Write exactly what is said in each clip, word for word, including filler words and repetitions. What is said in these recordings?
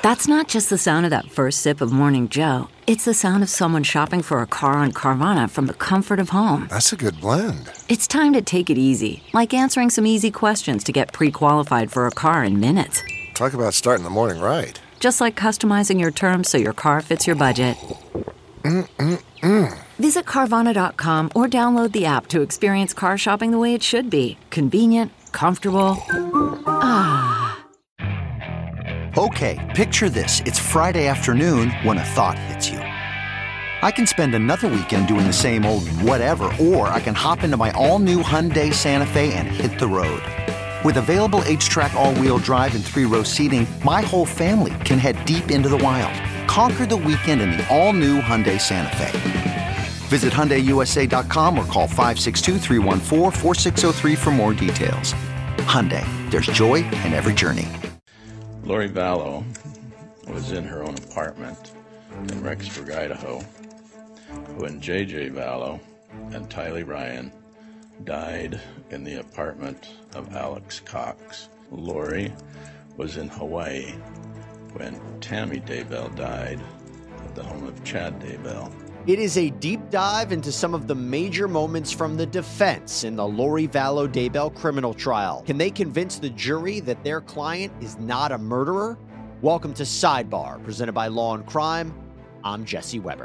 That's not just the sound of that first sip of Morning Joe. It's the sound of someone shopping for a car on Carvana from the comfort of home. That's a good blend. It's time to take it easy, like answering some easy questions to get pre-qualified for a car in minutes. Talk about starting the morning right. Just like customizing your terms so your car fits your budget. Mm-mm-mm. Visit Carvana dot com or download the app to experience car shopping the way it should be. Convenient, comfortable. Ah. Okay, picture this. It's Friday afternoon when a thought hits you. I can spend another weekend doing the same old whatever, or I can hop into my all-new Hyundai Santa Fe and hit the road. With available H-Track all-wheel drive and three-row seating, my whole family can head deep into the wild. Conquer the weekend in the all-new Hyundai Santa Fe. Visit Hyundai U S A dot com or call five six two, three one four, four six zero three for more details. Hyundai, there's joy in every journey. Lori Vallow was in her own apartment in Rexburg, Idaho, when J J Vallow and Tylee Ryan died in the apartment of Alex Cox. Lori was in Hawaii when Tammy Daybell died at the home of Chad Daybell. It is a deep dive into some of the major moments from the defense in the Lori Vallow Daybell criminal trial. Can they convince the jury that their client is not a murderer? Welcome to Sidebar, presented by Law and Crime. I'm Jesse Weber.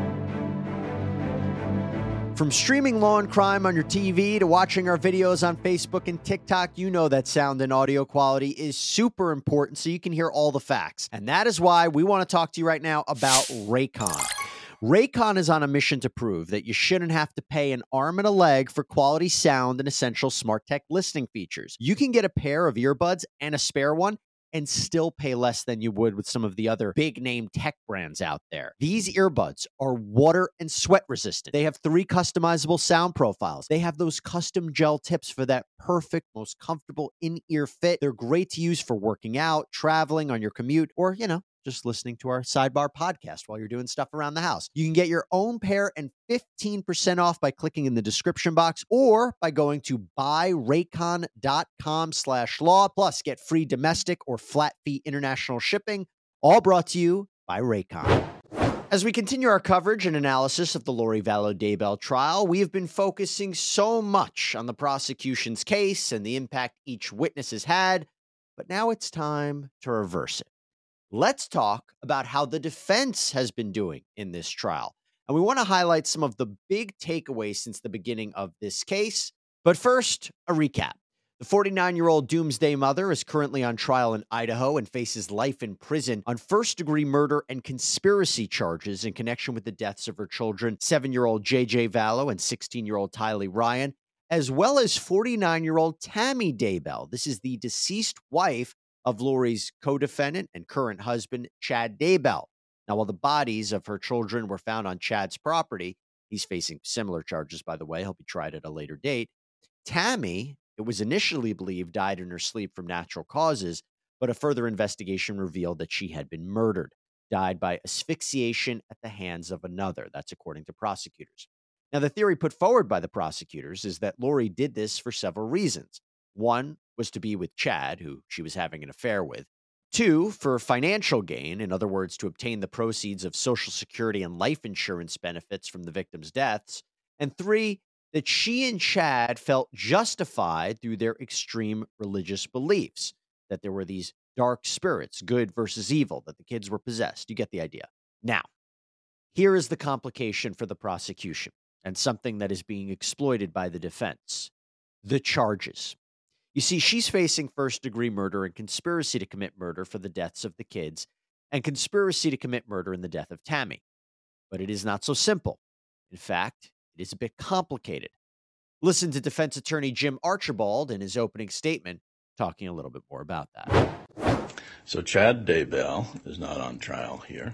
From streaming Law and Crime on your T V to watching our videos on Facebook and TikTok, you know that sound and audio quality is super important so you can hear all the facts. And that is why we want to talk to you right now about Raycon. Raycon is on a mission to prove that you shouldn't have to pay an arm and a leg for quality sound and essential smart tech listening features. You can get a pair of earbuds and a spare one and still pay less than you would with some of the other big name tech brands out there. These earbuds are water and sweat resistant. They have three customizable sound profiles. They have those custom gel tips for that perfect, most comfortable in-ear fit. They're great to use for working out, traveling, on your commute, or, you know, just listening to our Sidebar podcast while you're doing stuff around the house. You can get your own pair and fifteen percent off by clicking in the description box or by going to buy raycon dot com slash law. Plus, get free domestic or flat fee international shipping, all brought to you by Raycon. As we continue our coverage and analysis of the Lori Vallow Daybell trial, we have been focusing so much on the prosecution's case and the impact each witness has had, but now it's time to reverse it. Let's talk about how the defense has been doing in this trial. And we want to highlight some of the big takeaways since the beginning of this case. But first, a recap. The forty-nine-year-old doomsday mother is currently on trial in Idaho and faces life in prison on first-degree murder and conspiracy charges in connection with the deaths of her children, seven-year-old J J Vallow and sixteen-year-old Tylee Ryan, as well as forty-nine-year-old Tammy Daybell. This is the deceased wife of Lori's co-defendant and current husband, Chad Daybell. Now, while the bodies of her children were found on Chad's property, he's facing similar charges, by the way. He'll be tried at a later date. Tammy, it was initially believed, died in her sleep from natural causes, but a further investigation revealed that she had been murdered, died by asphyxiation at the hands of another. That's according to prosecutors. Now, the theory put forward by the prosecutors is that Lori did this for several reasons. One was to be with Chad, who she was having an affair with. Two, for financial gain, in other words, to obtain the proceeds of Social Security and life insurance benefits from the victims' deaths. And three, that she and Chad felt justified through their extreme religious beliefs, that there were these dark spirits, good versus evil, that the kids were possessed. You get the idea. Now, here is the complication for the prosecution, and something that is being exploited by the defense: the charges. You see, she's facing first-degree murder and conspiracy to commit murder for the deaths of the kids, and conspiracy to commit murder in the death of Tammy. But it is not so simple. In fact, it is a bit complicated. Listen to defense attorney Jim Archibald in his opening statement talking a little bit more about that. So Chad Daybell is not on trial here.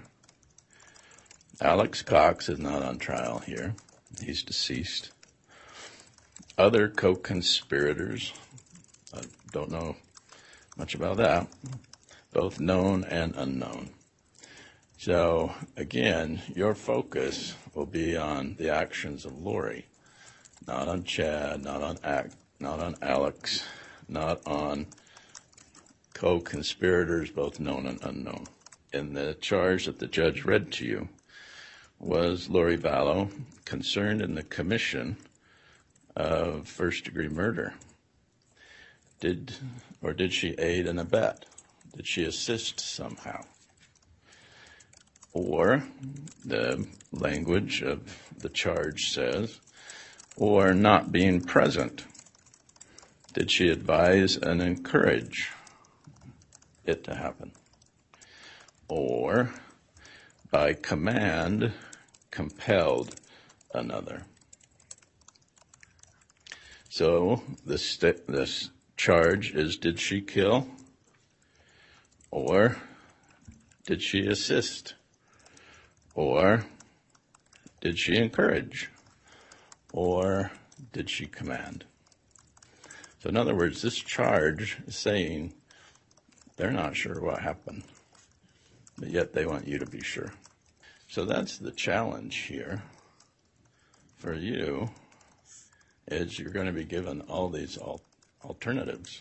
Alex Cox is not on trial here. He's deceased. Other co-conspirators, I don't know much about that, both known and unknown. So, again, your focus will be on the actions of Lori, not on Chad, not on Ac- not on Alex, not on co-conspirators, both known and unknown. in the charge that the judge read to you, was Lori Vallow concerned in the commission of first-degree murder? Did or did she aid and abet? Did she assist somehow? Or the language of the charge says, or not being present. Did she advise and encourage it to happen? Or by command compelled another? So this, st- this charge is, did she kill? Or did she assist? Or did she encourage? Or did she command? So in other words, this charge is saying they're not sure what happened, but yet they want you to be sure. So that's the challenge here for you, is you're going to be given all these al- alternatives,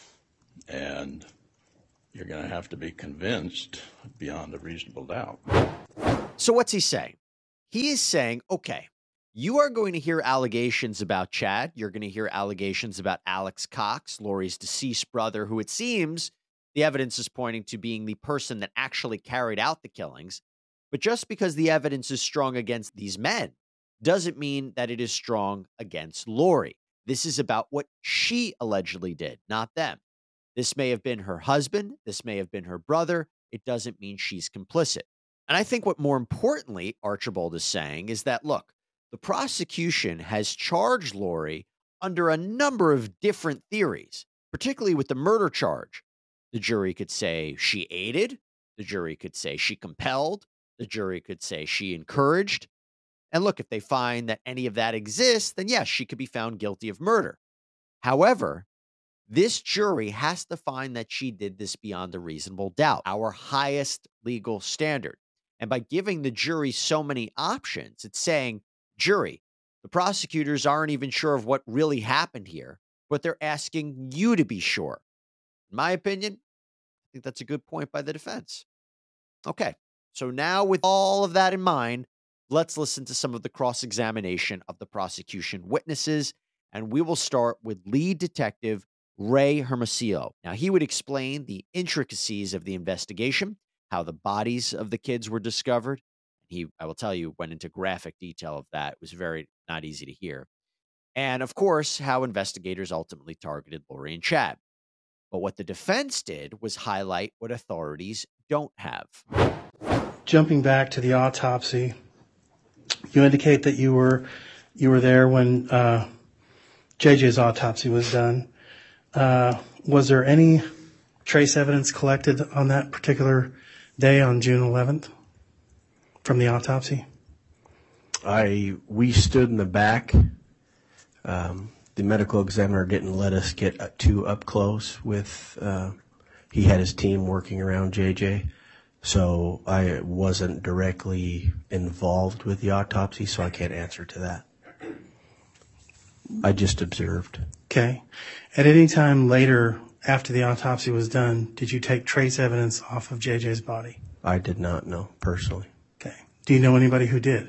and you're going to have to be convinced beyond a reasonable doubt. So what's he saying? He is saying, okay, you are going to hear allegations about Chad. You're going to hear allegations about Alex Cox, Lori's deceased brother, who it seems the evidence is pointing to being the person that actually carried out the killings. But just because the evidence is strong against these men doesn't mean that it is strong against Lori. This is about what she allegedly did, not them. This may have been her husband. This may have been her brother. It doesn't mean she's complicit. And I think what more importantly Archibald is saying is that, look, the prosecution has charged Lori under a number of different theories, particularly with the murder charge. The jury could say she aided. The jury could say she compelled. The jury could say she encouraged. And look, if they find that any of that exists, then yes, she could be found guilty of murder. However, this jury has to find that she did this beyond a reasonable doubt, our highest legal standard. And by giving the jury so many options, it's saying, jury, the prosecutors aren't even sure of what really happened here, but they're asking you to be sure. In my opinion, I think that's a good point by the defense. Okay, so now with all of that in mind, let's listen to some of the cross-examination of the prosecution witnesses, and we will start with lead detective Ray Hermosillo. Now, he would explain the intricacies of the investigation, how the bodies of the kids were discovered. He, I will tell you, went into graphic detail of that. It was very not easy to hear. And, of course, how investigators ultimately targeted Lori and Chad. But what the defense did was highlight what authorities don't have. Jumping back to the autopsy, you indicate that you were you were there when uh, J J's autopsy was done. Uh, was there any trace evidence collected on that particular day on June eleventh from the autopsy? I we stood in the back. Um, the medical examiner didn't let us get too up close with. Uh, he had his team working around J J, so I wasn't directly involved with the autopsy, so I can't answer to that. I just observed. Okay. At any time later after the autopsy was done, did you take trace evidence off of J J's body? I did not know personally. Okay. Do you know anybody who did?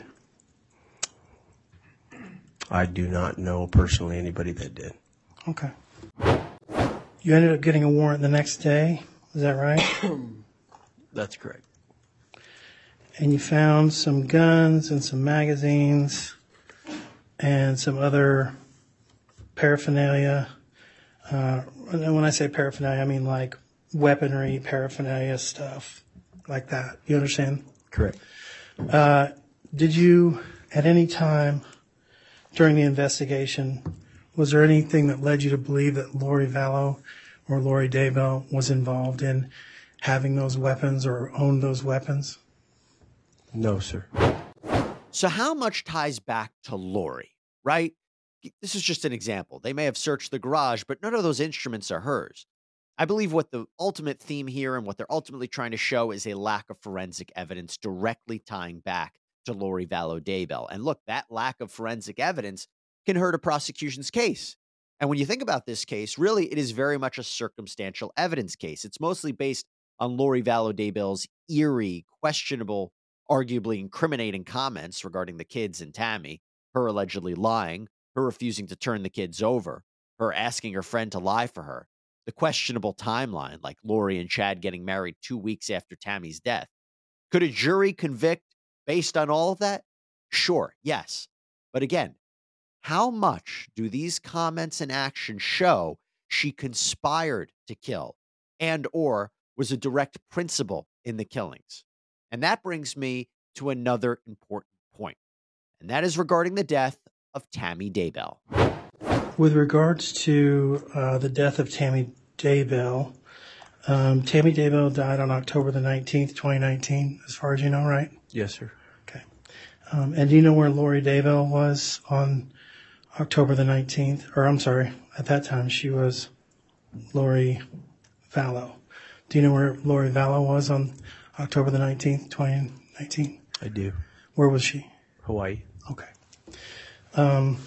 I do not know personally anybody that did. Okay. You ended up getting a warrant the next day, is that right? That's correct. And you found some guns and some magazines and some other paraphernalia. Uh, and when I say paraphernalia, I mean like weaponry, paraphernalia stuff like that. You understand? Correct. Uh, did you, at any time during the investigation, was there anything that led you to believe that Lori Vallow or Lori Daybell was involved in having those weapons or owned those weapons? No, sir. So how much ties back to Lori, right? This is just an example. They may have searched the garage, but none of those instruments are hers. I believe what the ultimate theme here and what they're ultimately trying to show is a lack of forensic evidence directly tying back to Lori Vallow Daybell. And look, that lack of forensic evidence can hurt a prosecution's case. And when you think about this case, really, it is very much a circumstantial evidence case. It's mostly based on Lori Vallow Daybell's eerie, questionable, arguably incriminating comments regarding the kids and Tammy, her allegedly lying, her refusing to turn the kids over, her asking her friend to lie for her, the questionable timeline, like Lori and Chad getting married two weeks after Tammy's death. Could a jury convict based on all of that? Sure, yes. But again, how much do these comments and actions show she conspired to kill and or was a direct principal in the killings? And that brings me to another important point, and that is regarding the death of Tammy Daybell. With regards to uh, the death of Tammy Daybell, um, Tammy Daybell died on October the nineteenth, twenty nineteen, as far as you know, right? Yes, sir. Okay. Um, and do you know where Lori Daybell was on October the nineteenth? Or I'm sorry, at that time she was Lori Vallow. Do you know where Lori Vallow was on October the nineteenth, twenty nineteen? I do. Where was she? Hawaii. Okay. Um,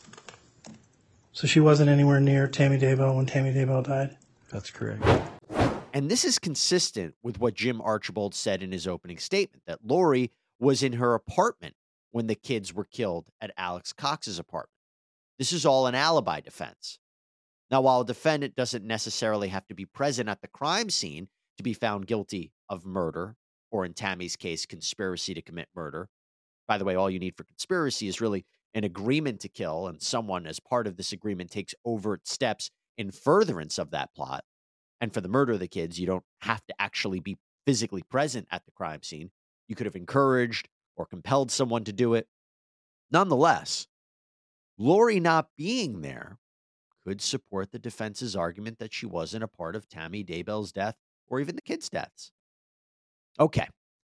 so she wasn't anywhere near Tammy Daybell when Tammy Daybell died? That's correct. And this is consistent with what Jim Archibald said in his opening statement, that Lori was in her apartment when the kids were killed at Alex Cox's apartment. This is all an alibi defense. Now, while a defendant doesn't necessarily have to be present at the crime scene to be found guilty of murder, or in Tammy's case, conspiracy to commit murder. By the way, all you need for conspiracy is really an agreement to kill, and someone as part of this agreement takes overt steps in furtherance of that plot. And for the murder of the kids, you don't have to actually be physically present at the crime scene. You could have encouraged or compelled someone to do it. Nonetheless, Lori not being there could support the defense's argument that she wasn't a part of Tammy Daybell's death or even the kids' deaths. Okay.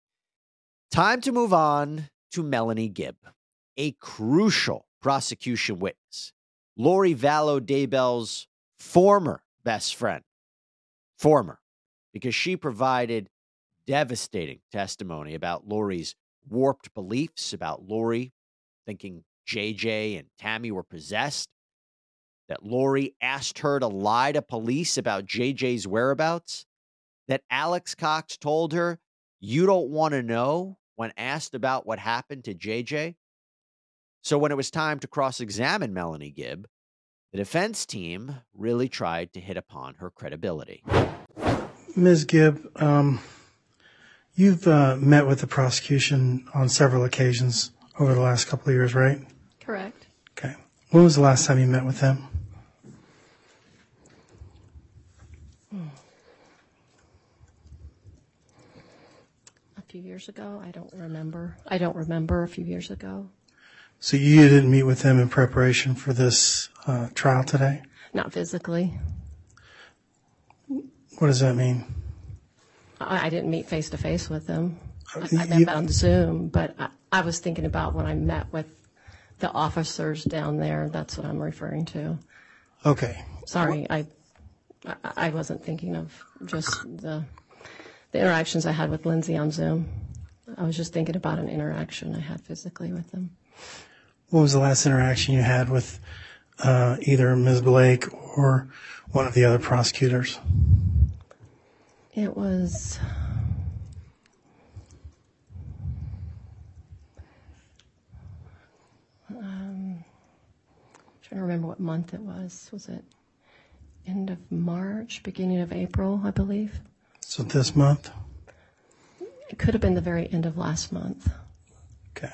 Time to move on to Melanie Gibb, a crucial prosecution witness. Lori Vallow Daybell's former best friend. Former. Because she provided devastating testimony about Lori's warped beliefs, about Lori thinking J J and Tammy were possessed, that Lori asked her to lie to police about J J's whereabouts, that Alex Cox told her, "You don't want to know," when asked about what happened to J J. So when it was time to cross-examine Melanie Gibb, the defense team really tried to hit upon her credibility. Miz Gibb, um, you've uh, met with the prosecution on several occasions over the last couple of years, right? Correct. Okay. When was the last time you met with them? A few years ago. I don't remember. I don't remember a few years ago. So you didn't meet with them in preparation for this uh, trial today? Not physically. What does that mean? I, I didn't meet face to face with them. I, You- I met on Zoom, but I, I was thinking about when I met with the officers down there. That's what I'm referring to. Okay. Sorry, I, I, I wasn't thinking of just the the interactions I had with Lindsay on Zoom. I was just thinking about an interaction I had physically with them. What was the last interaction you had with uh, either Miz Blake or one of the other prosecutors? It was um, trying to remember what month it was. Was it end of March, beginning of April, I believe? So this month? It could have been the very end of last month. Okay.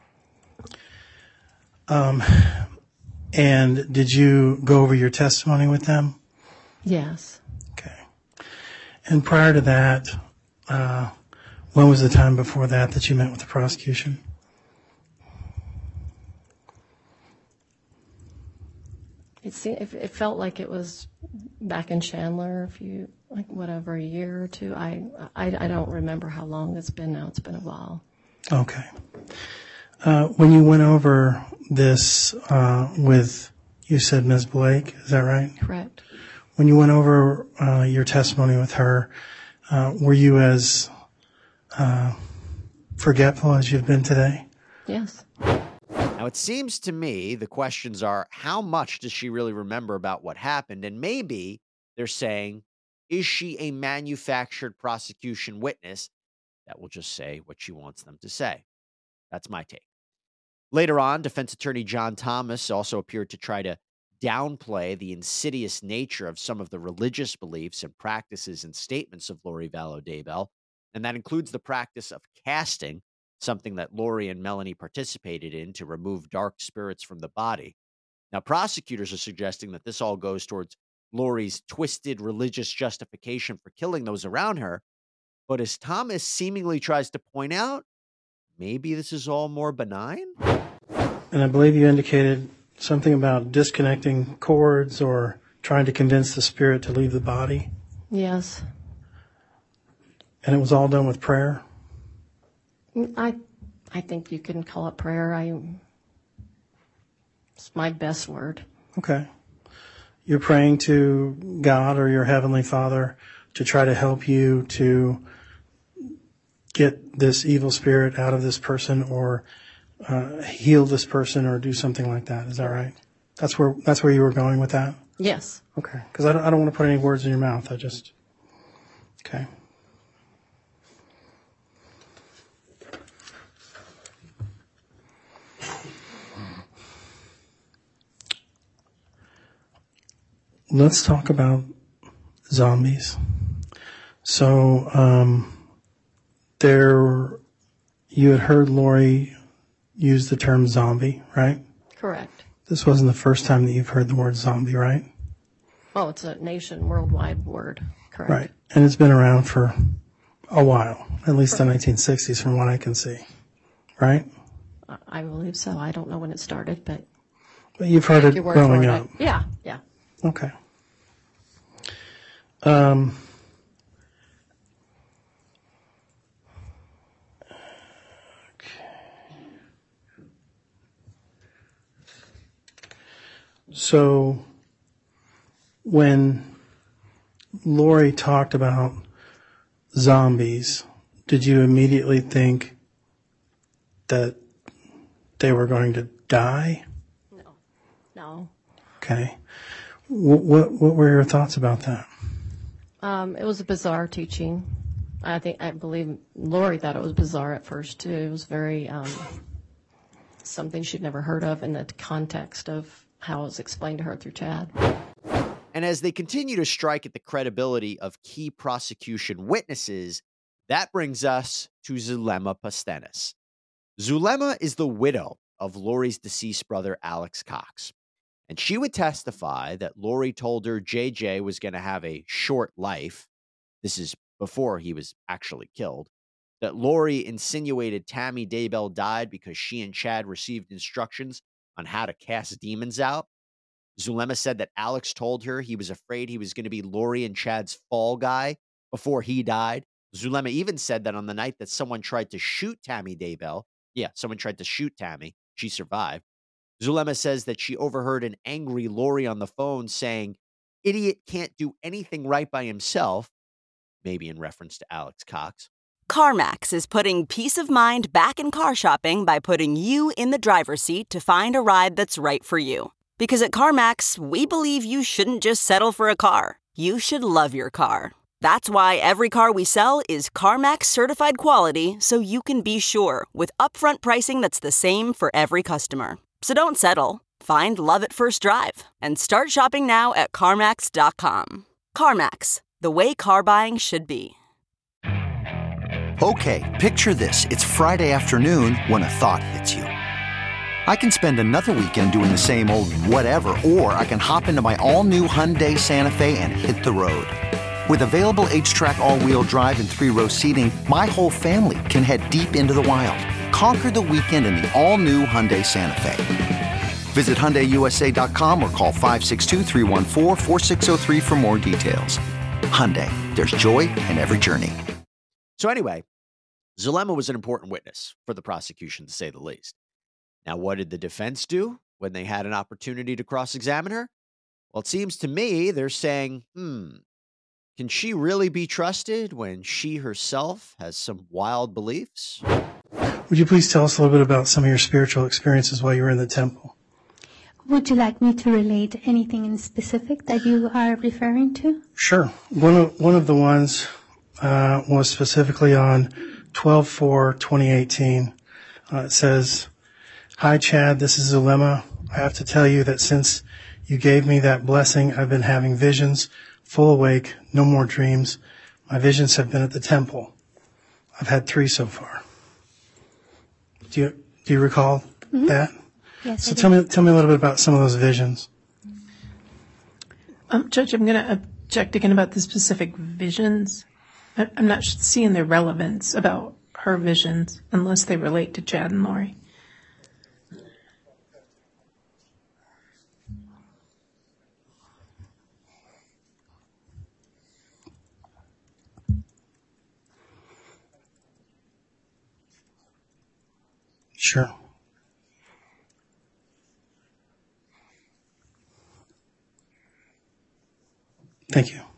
Um, and did you go over your testimony with them? Yes. Okay. And prior to that, uh, when was the time before that that you met with the prosecution? It seemed, it, it felt like it was back in Chandler, a few, like whatever, a year or two. I, I, I don't remember how long it's been now. It's been a while. Okay. Uh, when you went over this uh, with, you said Miz Blake, is that right? Correct. When you went over uh, your testimony with her, uh, were you as uh, forgetful as you've been today? Yes. Now, it seems to me the questions are, how much does she really remember about what happened? And maybe they're saying Is she a manufactured prosecution witness that will just say what she wants them to say? That's my take. Later on, defense attorney John Thomas also appeared to try to downplay the insidious nature of some of the religious beliefs and practices and statements of Lori Vallow Daybell, and that includes the practice of casting, something that Lori and Melanie participated in to remove dark spirits from the body. Now, prosecutors are suggesting that this all goes towards Lori's twisted religious justification for killing those around her, but as Thomas seemingly tries to point out, maybe this is all more benign? And I believe you indicated something about disconnecting cords or trying to convince the spirit to leave the body. Yes. And it was all done with prayer? I I think you can call it prayer. I It's my best word. Okay. You're praying to God or your Heavenly Father to try to help you to get this evil spirit out of this person or uh, heal this person or do something like that. Is that right? That's where that's where you were going with that? Yes. Okay. Because I don't, I don't want to put any words in your mouth. I just... Okay. Let's talk about zombies. So, um, there, you had heard Lori use the term zombie, right? Correct. This wasn't the first time that you've heard the word zombie, right? Oh, it's a nation worldwide word. Correct. Right. And it's been around for a while, at least the nineteen sixties from what I can see, right? I believe so. I don't know when it started, but... But you've heard it your word growing for it. up. Yeah, yeah. Okay. Um, okay. So when Lori talked about zombies, did you immediately think that they were going to die? No. No. Okay. What, what, what were your thoughts about that? Um, it was a bizarre teaching. I think, I believe Lori thought it was bizarre at first, too. It was very, um, something she'd never heard of in the context of how it was explained to her through Chad. And as they continue to strike at the credibility of key prosecution witnesses, that brings us to Zulema Pastenis. Zulema is the widow of Lori's deceased brother, Alex Cox. And she would testify that Lori told her J J was going to have a short life. This is before he was actually killed. That Lori insinuated Tammy Daybell died because she and Chad received instructions on how to cast demons out. Zulema said that Alex told her he was afraid he was going to be Lori and Chad's fall guy before he died. Zulema even said that on the night that someone tried to shoot Tammy Daybell, yeah, someone tried to shoot Tammy, she survived. Zulema says that she overheard an angry Lori on the phone saying, "Idiot can't do anything right by himself," maybe in reference to Alex Cox. CarMax is putting peace of mind back in car shopping by putting you in the driver's seat to find a ride that's right for you. Because at CarMax, we believe you shouldn't just settle for a car. You should love your car. That's why every car we sell is CarMax certified quality, so you can be sure with upfront pricing that's the same for every customer. So don't settle. Find love at first drive and start shopping now at CarMax dot com. CarMax, the way car buying should be. Okay, picture this. It's Friday afternoon when a thought hits you. I can spend another weekend doing the same old whatever, or I can hop into my all-new Hyundai Santa Fe and hit the road. With available H-Track all-wheel drive and three-row seating, my whole family can head deep into the wild. Conquer the weekend in the all-new Hyundai Santa Fe. Visit Hyundai U S A dot com or call five six two, three one four, four six zero three for more details. Hyundai, there's joy in every journey. So anyway, Zulema was an important witness for the prosecution, to say the least. Now, what did the defense do when they had an opportunity to cross-examine her? Well, it seems to me they're saying, hmm, can she really be trusted when she herself has some wild beliefs? Would you please tell us a little bit about some of your spiritual experiences while you were in the temple? Would you like me to relate anything in specific that you are referring to? Sure. One of, one of the ones uh, was specifically on twelve four twenty eighteen. Uh, it says, "Hi, Chad, this is Zulema. I have to tell you that since you gave me that blessing, I've been having visions, full awake, no more dreams. My visions have been at the temple. I've had three so far." Do you, do you recall mm-hmm. that? Yes, so tell me, tell me a little bit about some of those visions. Um, Judge, I'm going to object again about the specific visions. I, I'm not seeing their relevance about her visions unless they relate to Chad and Lori. Sure. Thank you.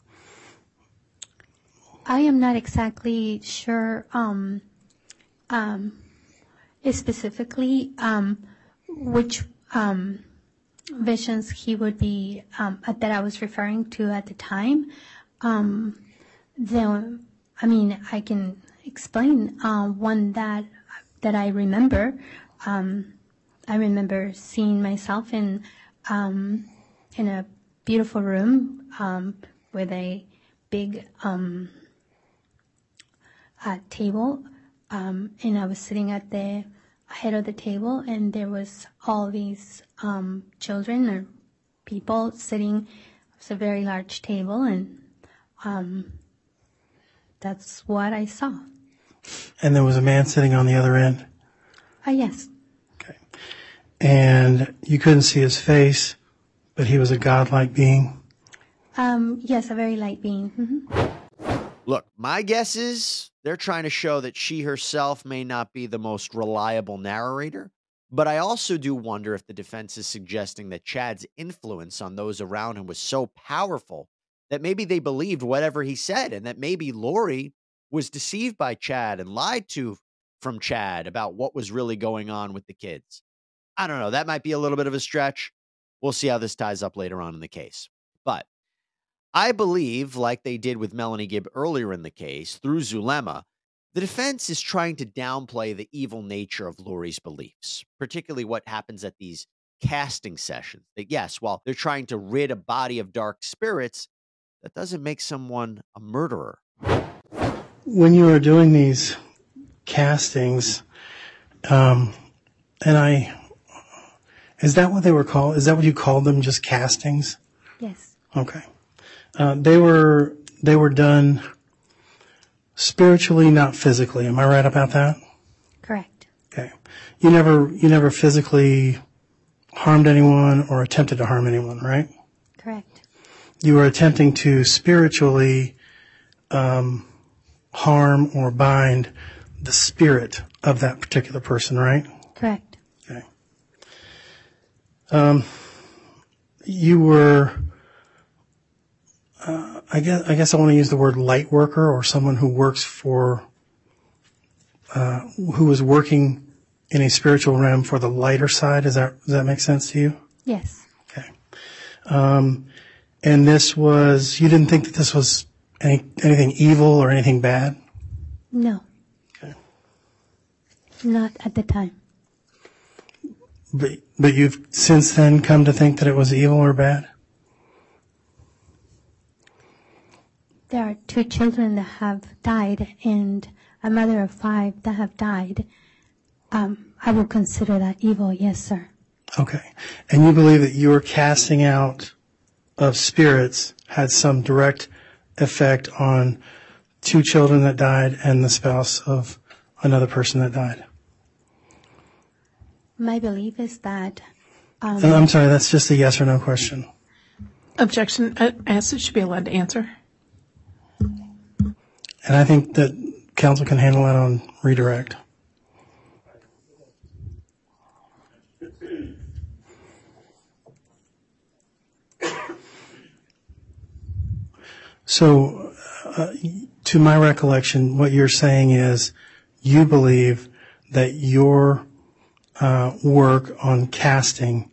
I am not exactly sure um, um, specifically um, which um, visions he would be um, that I was referring to at the time. Um, the, I mean, I can explain uh, one that that I remember. Um, I remember seeing myself in um, in a beautiful room um, with a big um, uh, table, um, and I was sitting at the head of the table, and there was all these um, children or people sitting. It was a very large table, and um, that's what I saw. And there was a man sitting on the other end? Ah, uh, yes. Okay. And you couldn't see his face, but he was a godlike being? Um, yes, a very light being. Mm-hmm. Look, my guess is they're trying to show that she herself may not be the most reliable narrator, but I also do wonder if the defense is suggesting that Chad's influence on those around him was so powerful that maybe they believed whatever he said, and that maybe Lori was deceived by Chad and lied to from Chad about what was really going on with the kids. I don't know. That might be a little bit of a stretch. We'll see how this ties up later on in the case. But I believe, like they did with Melanie Gibb earlier in the case, through Zulema, the defense is trying to downplay the evil nature of Lori's beliefs, particularly what happens at these casting sessions. That yes, while they're trying to rid a body of dark spirits, that doesn't make someone a murderer. When you were doing these castings, um, and I, is that what they were called? Is that what you called them, just castings? Yes. Okay. Uh, they were, they were done spiritually, not physically. Am I right about that? Correct. Okay. You never, you never physically harmed anyone or attempted to harm anyone, right? Correct. You were attempting to spiritually, um, harm or bind the spirit of that particular person, right? Correct. Okay. Um, you were, uh, I guess, I guess I want to use the word light worker, or someone who works for, uh, who is working in a spiritual realm for the lighter side. Does that, does that make sense to you? Yes. Okay. Um, and this was, you didn't think that this was any, anything evil or anything bad? No. Okay. Not at the time. But, but you've since then come to think that it was evil or bad? There are two children that have died and a mother of five that have died. Um, I will consider that evil, yes, sir. Okay. And you believe that your casting out of spirits had some direct effect on two children that died and the spouse of another person that died? My belief is that... Um, I'm sorry, that's just a yes or no question. Objection. I asked it should be allowed to answer. And I think that counsel can handle that on redirect. So, uh, to my recollection, what you're saying is you believe that your uh, work on casting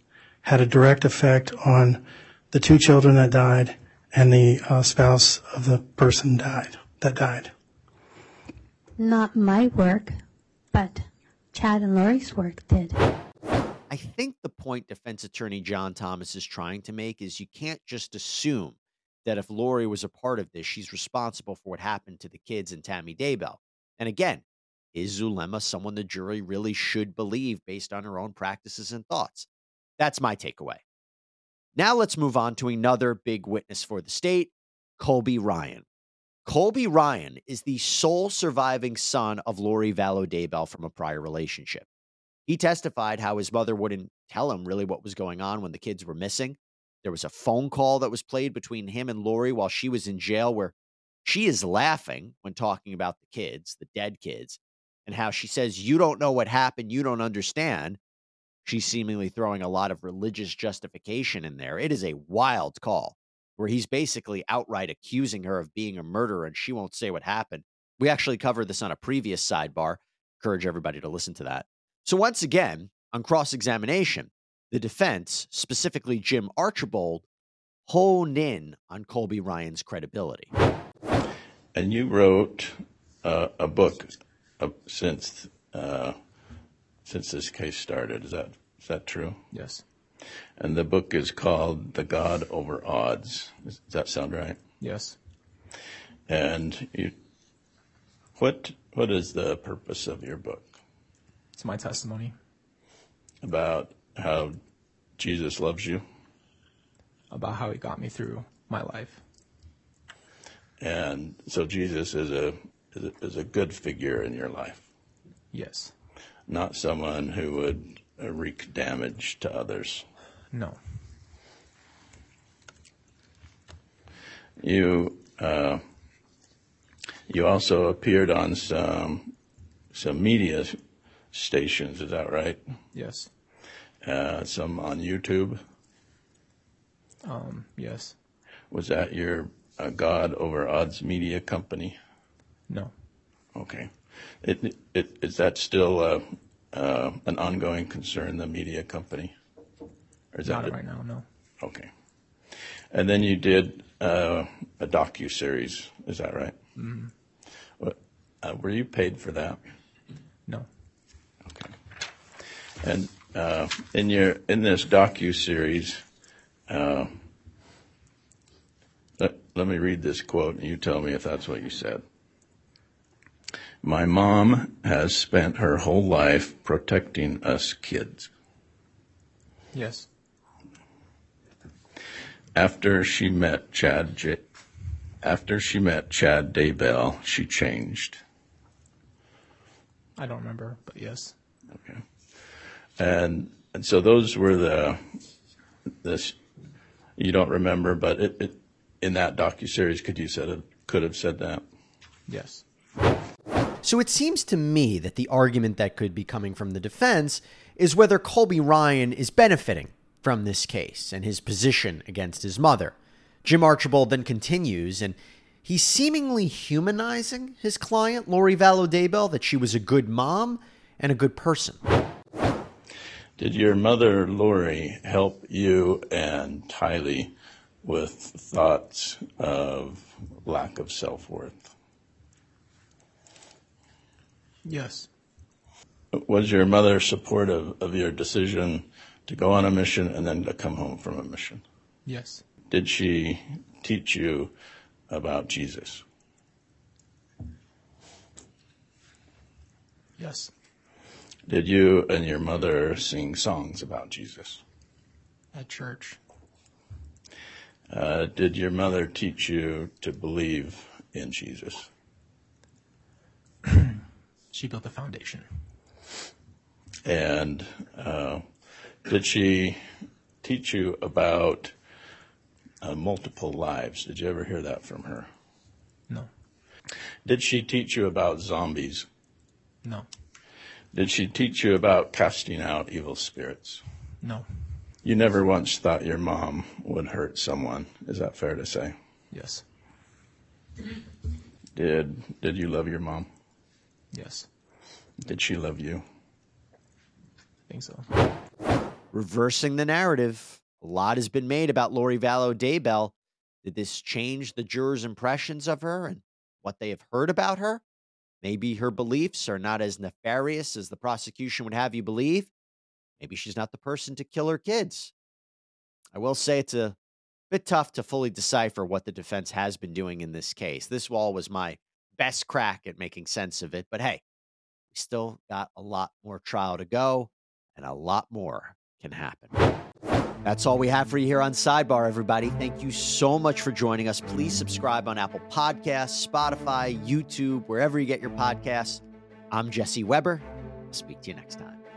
had a direct effect on the two children that died and the uh, spouse of the person died that died? Not my work, but Chad and Lori's work did. I think the point defense attorney John Thomas is trying to make is you can't just assume that if Lori was a part of this, she's responsible for what happened to the kids and Tammy Daybell. And again, is Zulema someone the jury really should believe based on her own practices and thoughts? That's my takeaway. Now let's move on to another big witness for the state, Colby Ryan. Colby Ryan is the sole surviving son of Lori Vallow Daybell from a prior relationship. He testified how his mother wouldn't tell him really what was going on when the kids were missing. There was a phone call that was played between him and Lori while she was in jail where she is laughing when talking about the kids, the dead kids, and how she says, "You don't know what happened. You don't understand." She's seemingly throwing a lot of religious justification in there. It is a wild call where he's basically outright accusing her of being a murderer and she won't say what happened. We actually covered this on a previous sidebar. Encourage everybody to listen to that. So once again, on cross-examination, the defense, specifically Jim Archibald, honed in on Colby Ryan's credibility. And you wrote uh, a book uh, since uh, since this case started. Is that is that true? Yes. And the book is called The God Over Odds. Does that sound right? Yes. And you, what what is the purpose of your book? It's my testimony. About how Jesus loves you? About how he got me through my life. And so Jesus is a is a, is a good figure in your life? Yes. Not someone who would uh, wreak damage to others? No. You uh, you also appeared on some some media stations, is that right? Yes. Uh, some on YouTube? Um, yes. Was that your uh, God Over Odds media company? No. Okay. It, it, is that still uh, uh, an ongoing concern, the media company? Or is Not that right now, no. Okay. And then you did uh, a docuseries, is that right? Mm-hmm. What, uh, were you paid for that? No. Okay. And uh, in your in this docuseries, uh, let, let me read this quote, and you tell me if that's what you said. My mom has spent her whole life protecting us kids. Yes. After she met Chad, J- after she met Chad Daybell, she changed. I don't remember, but yes. Okay. And and so those were the this you don't remember, but it, it in that docuseries could you said it could have said that? Yes. So it seems to me that the argument that could be coming from the defense is whether Colby Ryan is benefiting from this case and his position against his mother. Jim Archibald then continues, and he's seemingly humanizing his client, Lori Vallow Daybell, that she was a good mom and a good person. Did your mother, Lori, help you and Tylee with thoughts of lack of self-worth? Yes. Was your mother supportive of your decision to go on a mission and then to come home from a mission? Yes. Did she teach you about Jesus? Yes. Did you and your mother sing songs about Jesus? At church. Uh, did your mother teach you to believe in Jesus? She built the foundation. And uh, did she teach you about uh, multiple lives? Did you ever hear that from her? No. Did she teach you about zombies? No. Did she teach you about casting out evil spirits? No. You never once thought your mom would hurt someone. Is that fair to say? Yes. Did Did you love your mom? Yes. Did she love you? I think so. reversing the narrative. A lot has been made about Lori Vallow Daybell. Did this change the jurors' impressions of her and what they have heard about her? Maybe her beliefs are not as nefarious as the prosecution would have you believe. Maybe she's not the person to kill her kids. I will say it's a bit tough to fully decipher what the defense has been doing in this case. This wall was my best crack at making sense of it. But hey, we still got a lot more trial to go, and a lot more can happen. That's all we have for you here on Sidebar, everybody. Thank you so much for joining us. Please subscribe on Apple Podcasts, Spotify, YouTube, wherever you get your podcasts. I'm Jesse Weber. I'll speak to you next time.